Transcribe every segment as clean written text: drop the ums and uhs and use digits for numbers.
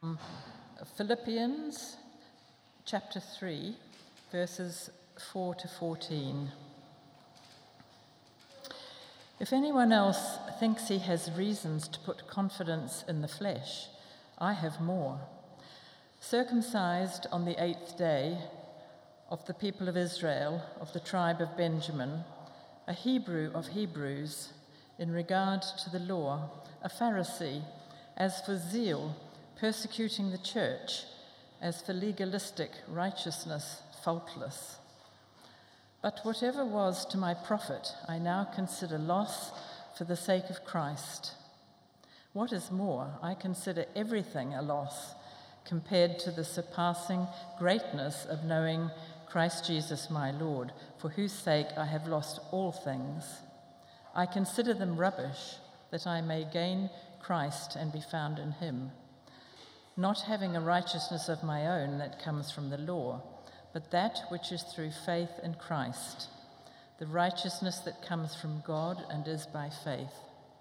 Philippians chapter 3, verses 4 to 14. If anyone else thinks he has reasons to put confidence in the flesh, I have more. Circumcised on the 8th day, of the people of Israel, of the tribe of Benjamin, a Hebrew of Hebrews, in regard to the law, a Pharisee, as for zeal, persecuting the church, as for legalistic righteousness, faultless. But whatever was to my profit, I now consider loss for the sake of Christ. What is more, I consider everything a loss compared to the surpassing greatness of knowing Christ Jesus my Lord, for whose sake I have lost all things. I consider them rubbish, that I may gain Christ and be found in him, not having a righteousness of my own that comes from the law, but that which is through faith in Christ, the righteousness that comes from God and is by faith.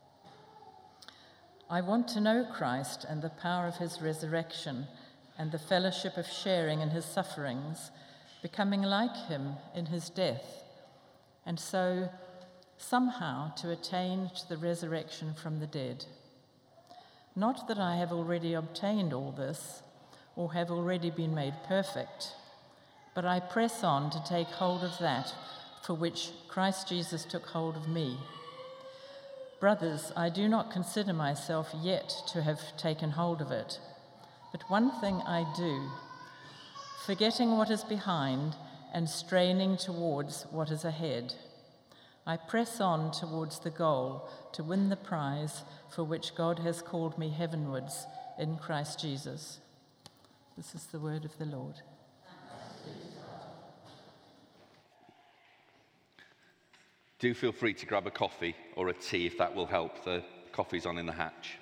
I want to know Christ and the power of his resurrection and the fellowship of sharing in his sufferings, becoming like him in his death, and so somehow to attain to the resurrection from the dead. Not that I have already obtained all this, or have already been made perfect, but I press on to take hold of that for which Christ Jesus took hold of me. Brothers, I do not consider myself yet to have taken hold of it, but one thing I do, forgetting what is behind and straining towards what is ahead. I press on towards the goal to win the prize for which God has called me heavenwards in Christ Jesus. This is the word of the Lord. Do feel free to grab a coffee or a tea if that will help. The coffee's on in the hatch.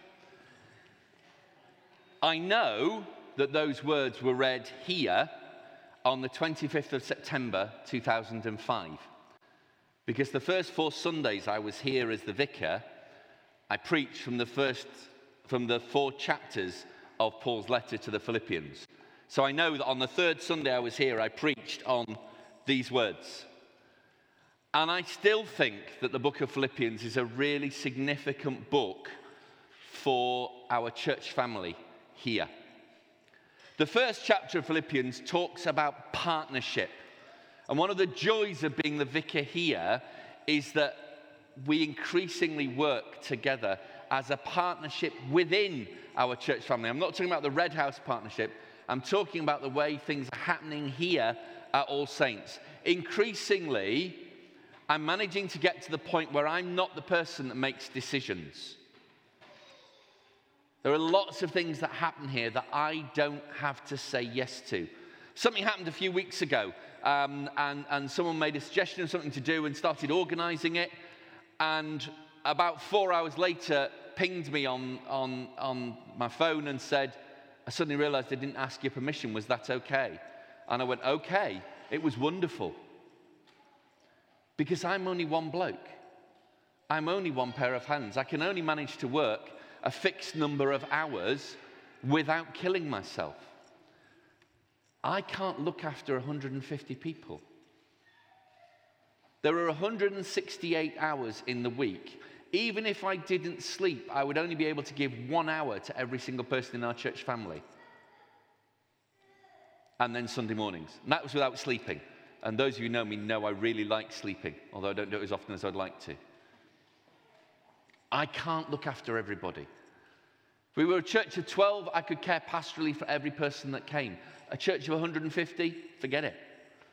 I know that those words were read here on the 25th of September 2005. Because the first 4 Sundays I was here as the vicar, I preached from the 4 chapters of Paul's letter to the Philippians. So I know that on the 3rd Sunday I was here, I preached on these words. And I still think that the book of Philippians is a really significant book for our church family here. The first chapter of Philippians talks about partnership. And one of the joys of being the vicar here is that we increasingly work together as a partnership within our church family. I'm not talking about the Red House partnership. I'm talking about the way things are happening here at All Saints. Increasingly, I'm managing to get to the point where I'm not the person that makes decisions. There are lots of things that happen here that I don't have to say yes to. Something happened a few weeks ago, and someone made a suggestion of something to do and started organising it. And about 4 hours later, pinged me on my phone and said, I suddenly realised I didn't ask your permission. Was that okay? And I went, okay. It was wonderful. Because I'm only one bloke. I'm only one pair of hands. I can only manage to work a fixed number of hours without killing myself. I can't look after 150 people. There are 168 hours in the week. Even if I didn't sleep, I would only be able to give 1 hour to every single person in our church family. And then Sunday mornings. And that was without sleeping. And those of you who know me know I really like sleeping, although I don't do it as often as I'd like to. I can't look after everybody. If we were a church of 12, I could care pastorally for every person that came. A church of 150, forget it.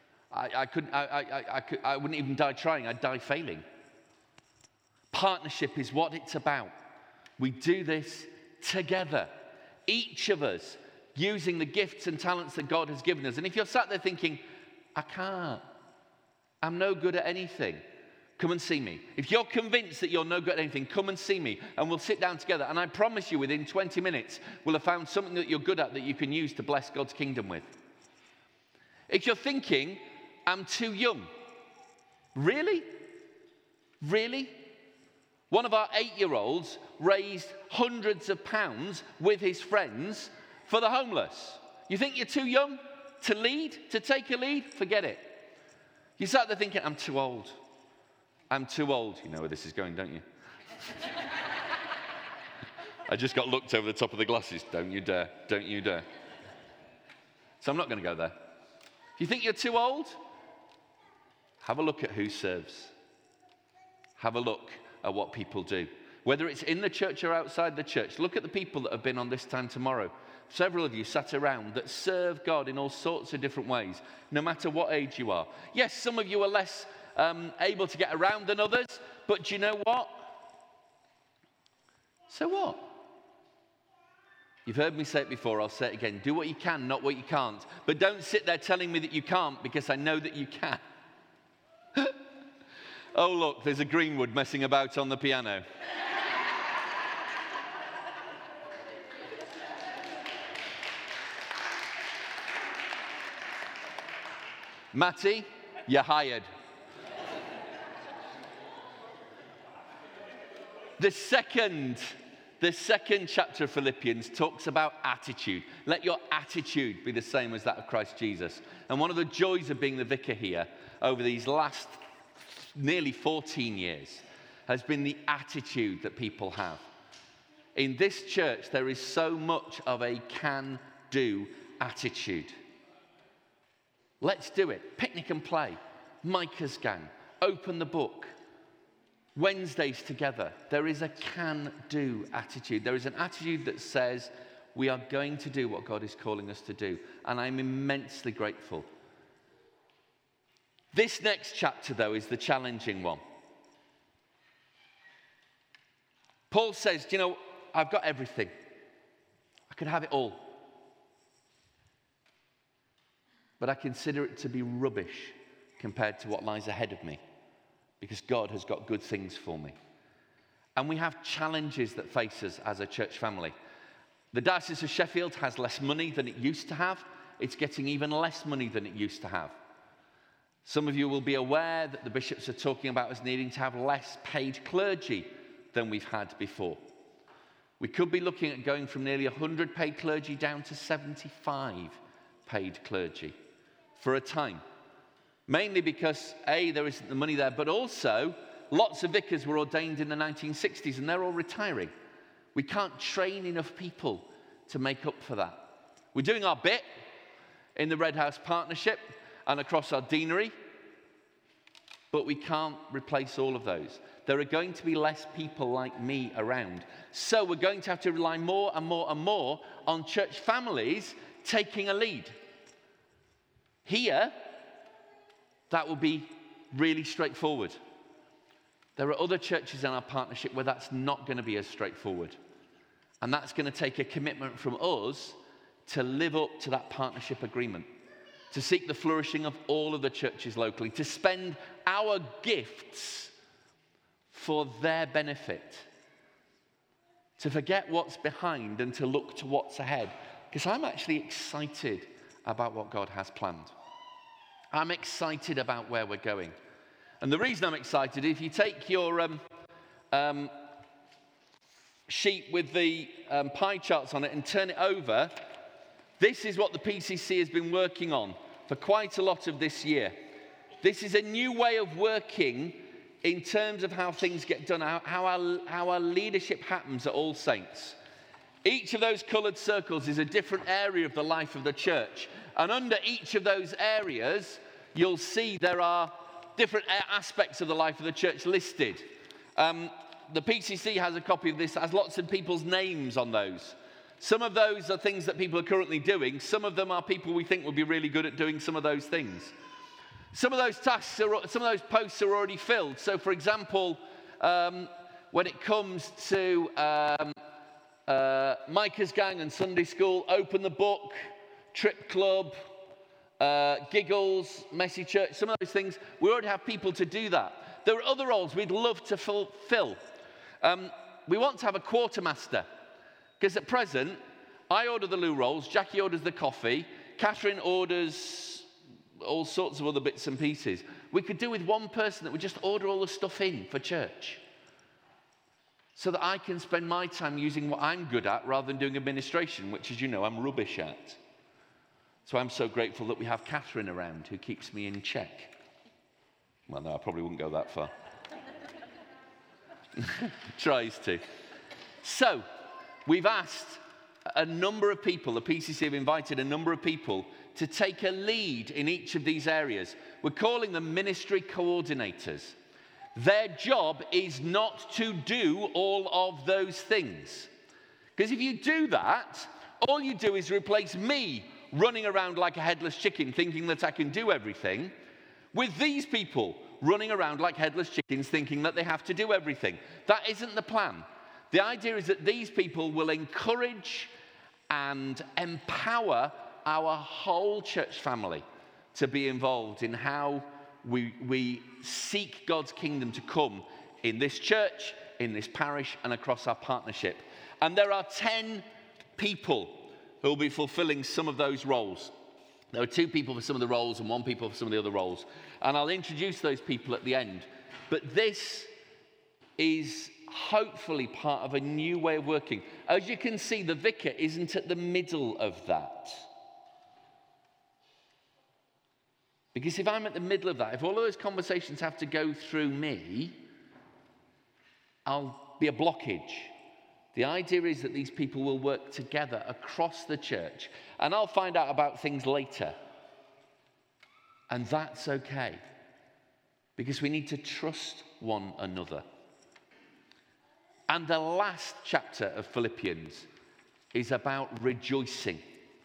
I wouldn't even die trying, I'd die failing. Partnership is what it's about. We do this together. Each of us using the gifts and talents that God has given us. And if you're sat there thinking, I can't, I'm no good at anything, come and see me. If you're convinced that you're no good at anything, come and see me and we'll sit down together. And I promise you within 20 minutes, we'll have found something that you're good at that you can use to bless God's kingdom with. If you're thinking, I'm too young. Really? Really? One of our 8-year-olds raised hundreds of pounds with his friends for the homeless. You think you're too young to lead, to take a lead? Forget it. You start there thinking, I'm too old. I'm too old. You know where this is going, don't you? I just got looked over the top of the glasses. Don't you dare. Don't you dare. So I'm not going to go there. You think you're too old? Have a look at who serves. Have a look at what people do. Whether it's in the church or outside the church, look at the people that have been on This Time Tomorrow. Several of you sat around that serve God in all sorts of different ways, no matter what age you are. Yes, some of you are less able to get around than others, but do you know what? So what? You've heard me say it before, I'll say it again. Do what you can, not what you can't. But don't sit there telling me that you can't, because I know that you can. Oh, look, there's a Greenwood messing about on the piano. Matty, you're hired. The second chapter of Philippians talks about attitude. Let your attitude be the same as that of Christ Jesus. And one of the joys of being the vicar here over these last nearly 14 years has been the attitude that people have. In this church, there is so much of a can-do attitude. Let's do it. Picnic and play. Micah's gang. Open the book. Wednesdays together. There is a can-do attitude. There is an attitude that says we are going to do what God is calling us to do. And I'm immensely grateful. This next chapter, though, is the challenging one. Paul says, you know, I've got everything. I could have it all. But I consider it to be rubbish compared to what lies ahead of me, because God has got good things for me. And we have challenges that face us as a church family. The Diocese of Sheffield has less money than it used to have. It's getting even less money than it used to have. Some of you will be aware that the bishops are talking about us needing to have less paid clergy than we've had before. We could be looking at going from nearly 100 paid clergy down to 75 paid clergy for a time. Mainly because, A, there isn't the money there, but also lots of vicars were ordained in the 1960s and they're all retiring. We can't train enough people to make up for that. We're doing our bit in the Red House Partnership and across our deanery, but we can't replace all of those. There are going to be less people like me around. So we're going to have to rely more and more and more on church families taking a lead. Here, that will be really straightforward. There are other churches in our partnership where that's not going to be as straightforward. And that's going to take a commitment from us to live up to that partnership agreement, to seek the flourishing of all of the churches locally, to spend our gifts for their benefit, to forget what's behind and to look to what's ahead. Because I'm actually excited about what God has planned. I'm excited about where we're going. And the reason I'm excited, if you take your sheet with the pie charts on it and turn it over, this is what the PCC has been working on for quite a lot of this year. This is a new way of working in terms of how things get done, how our leadership happens at All Saints. Each of those coloured circles is a different area of the life of the church. And under each of those areas, you'll see there are different aspects of the life of the church listed. The PCC has a copy of this, has lots of people's names on those. Some of those are things that people are currently doing. Some of them are people we think will be really good at doing some of those things. Some of those tasks, some of those posts are already filled. So, for example, when it comes to Micah's gang and Sunday school, Open the Book, Trip Club, Giggles, Messy Church, some of those things, we already have people to do that. There are other roles we'd love to fulfill. We want to have a quartermaster, because at present, I order the loo rolls, Jackie orders the coffee, Catherine orders all sorts of other bits and pieces. We could do with one person that would just order all the stuff in for church. so that I can spend my time using what I'm good at rather than doing administration, which, as you know, I'm rubbish at. So I'm so grateful that we have Catherine around who keeps me in check. Well, no, I probably wouldn't go that far. Tries to. So, we've asked a number of people, the PCC have invited a number of people to take a lead in each of these areas. We're calling them ministry coordinators. Their job is not to do all of those things. Because if you do that, all you do is replace me running around like a headless chicken thinking that I can do everything with these people running around like headless chickens thinking that they have to do everything. That isn't the plan. The idea is that these people will encourage and empower our whole church family to be involved in how we seek God's kingdom to come in this church, in this parish, and across our partnership. And there are 10 people who will be fulfilling some of those roles. There are 2 people for some of the roles and 1 people for some of the other roles. And I'll introduce those people at the end. But this is hopefully part of a new way of working. As you can see, the vicar isn't at the middle of that. Because if I'm at the middle of that, if all of those conversations have to go through me, I'll be a blockage. The idea is that these people will work together across the church, and I'll find out about things later. And that's okay, because we need to trust one another. And the last chapter of Philippians is about rejoicing.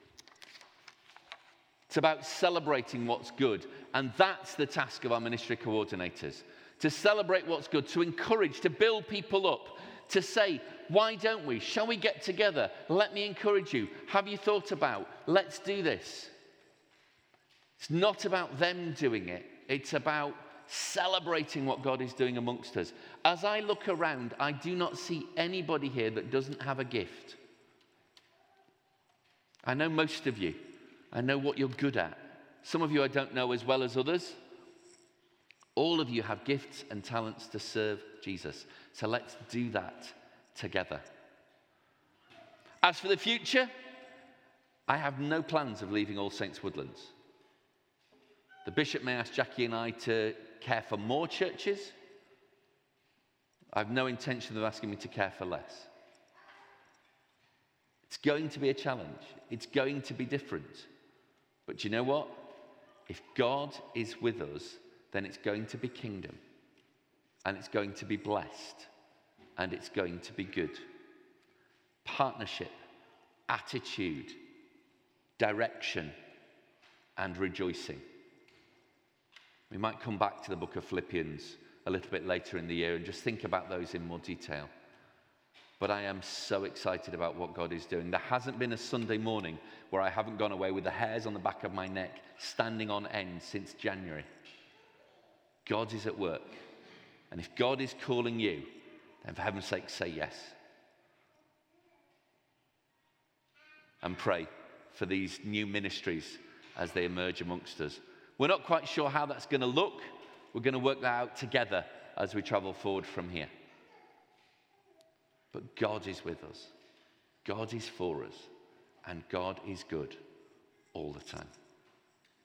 It's about celebrating what's good. And that's the task of our ministry coordinators. To celebrate what's good, to encourage, to build people up, to say, why don't we? Shall we get together? Let me encourage you. Have you thought about? Let's do this. It's not about them doing it. It's about celebrating what God is doing amongst us. As I look around, I do not see anybody here that doesn't have a gift. I know most of you. I know what you're good at. Some of you I don't know as well as others. All of you have gifts and talents to serve Jesus. So let's do that together. As for the future, I have no plans of leaving All Saints Woodlands. The bishop may ask Jackie and I to care for more churches. I have no intention of asking me to care for less. It's going to be a challenge. It's going to be different. But you know what? If God is with us, then it's going to be kingdom. And it's going to be blessed. And it's going to be good. Partnership, attitude, direction, and rejoicing. We might come back to the book of Philippians a little bit later in the year and just think about those in more detail. But I am so excited about what God is doing. There hasn't been a Sunday morning where I haven't gone away with the hairs on the back of my neck standing on end since January. God is at work. And if God is calling you, then for heaven's sake, say yes. And pray for these new ministries as they emerge amongst us. We're not quite sure how that's going to look. We're going to work that out together as we travel forward from here. But God is with us. God is for us. And God is good all the time.